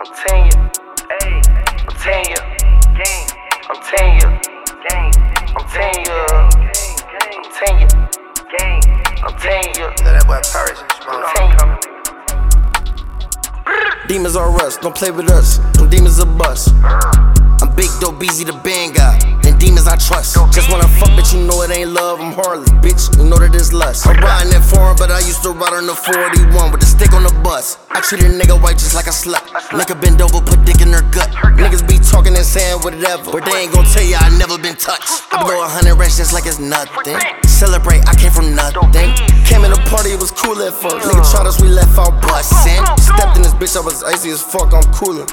I'm telling you, hey, I'm telling you, gang, I'm telling you, gang, I'm telling you, I'm telling you, gang, I'm telling you. That boy Paris and Small. Demons are us, don't play with us. Them demons are bust. I'm big, dope, easy, the band guy. And demons I trust. Just wanna fuck, bitch, you know it ain't love. I'm heartless, bitch, you know that it's lust. I'm riding that foreign, but I used to ride on the 41 with the stick on the bus. I treat a nigga white just like a slut. Nigga bend over, put dick in her gut. Niggas be talking and saying whatever, but they ain't gon' tell you I never been touched. I blow 100 racks just like it's nothing. Celebrate, I came from nothing. Came in the party, it was cool at first. Nigga tried us, we left out bussin'. Stepped in this bitch, I was icy as fuck, I'm coolin'.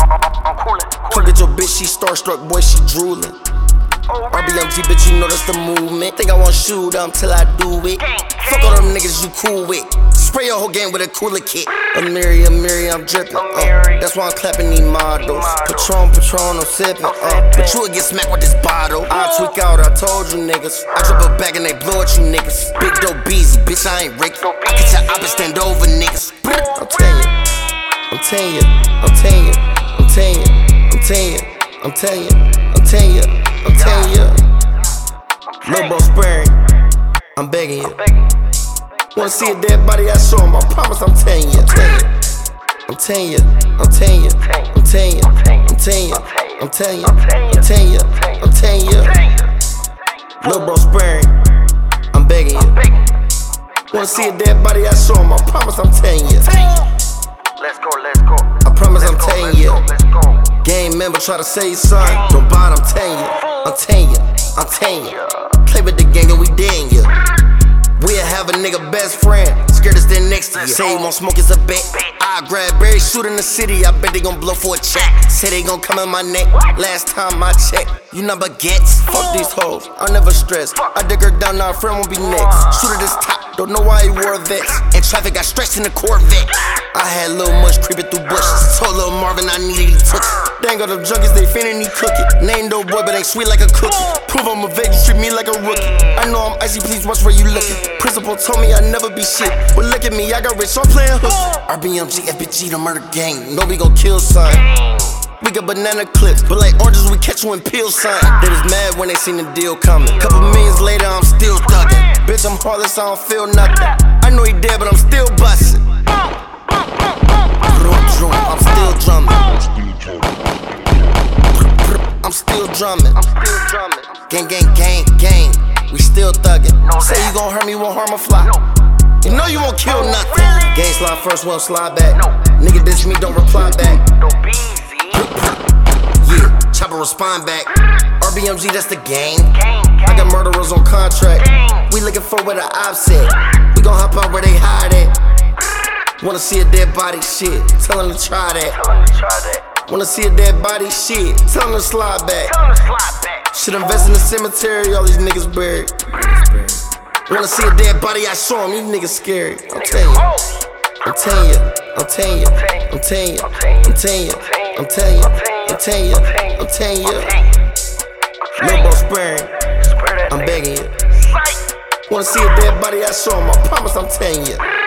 Come get your bitch, she starstruck, boy, she droolin'. RBMG, bitch, you know that's the movement. Think I won't shoot them till I do it. Fuck all them niggas you cool with. Spray your whole game with a cooler kit. Amiri, I'm drippin'. That's why I'm clapping these models. Patron, I'm sippin'. But you would get smacked with this bottle. I tweak out, I told you niggas. I drop a bag and they blow at you niggas. Big dope beezy, bitch, I ain't Rick. I get your op and stand over niggas. I'm telling you, I'm telling you, I'm telling you, I'm telling you, I'm telling you, I'm telling you, I'm telling you, I'm telling you. Lil' bro sparing, I'm begging you. Wanna see a dead body, I show him, I promise I'm telling you. I'm telling you, I'm telling you, I'm telling you, I'm telling you, I'm telling you, I'm telling you, I'm telling you. Lil' bro sparing, I'm begging you. Wanna see a dead body, I show him, I promise I'm telling you. Let's go, let's go. I promise I'm telling you. Game member try to say son, don't buy it, I'm telling you. I'm telling you, I'm telling you. Play with the gang and we dead you. We'll have a nigga best friend, scared to stand next to you. Say he won't smoke, it's a bet. I grab Barry, shoot in the city, I bet they gon' blow for a check. Say they gon' come in my neck, last time I checked. You know baguettes, fuck these hoes, I never stress. I dig her down, now a friend won't be next. Shoot at this top, don't know why he wore a vest. And traffic got stretched in the Corvette. I had Lil Mush creeping through bushes. Told Lil Marvin I needed, he took it. They ain't got them junkies, they finna he cook it. Name dope boy, but ain't sweet like a cookie. Prove I'm a vet, you treat me like a rookie. I know I'm icy, please watch where you looking. Principal told me I'd never be shit, but look at me, I got rich, so I'm playing hooks. RBMG, FBG, the murder gang. No, we gon' kill son. We got banana clips, but like oranges, we catch you in peel sign. They was mad when they seen the deal coming. Couple millions later, I'm still thuggin'. Bitch, I'm heartless, I don't feel nothing. I know he dead, but I'm still bustin'. I'm still drumming. I'm still drumming. Gang, gang, gang, gang. We still thuggin'. Say you gon' hurt me, won't harm a fly. You know you won't kill nothing. Gang slide first, won't slide back. Nigga diss me, don't reply back. Yeah, chopper respond back. RBMG, that's the gang. I got murderers on contract. We looking for where the ops at. We gon' hop out where they hide at. Wanna see a dead body, shit, tell him to try that. Wanna see a dead body, shit, tell him to slide back. Should invest in the cemetery, all these niggas buried. Wanna see a dead body, I show him, these niggas scary. I'm telling you, I'm telling you, I'm telling you, I'm telling you, I'm telling you, I'm telling you, I'm telling you, I'm telling you. Lil' bro sparing, I'm begging you. Wanna see a dead body, I show him, I promise I'm telling you.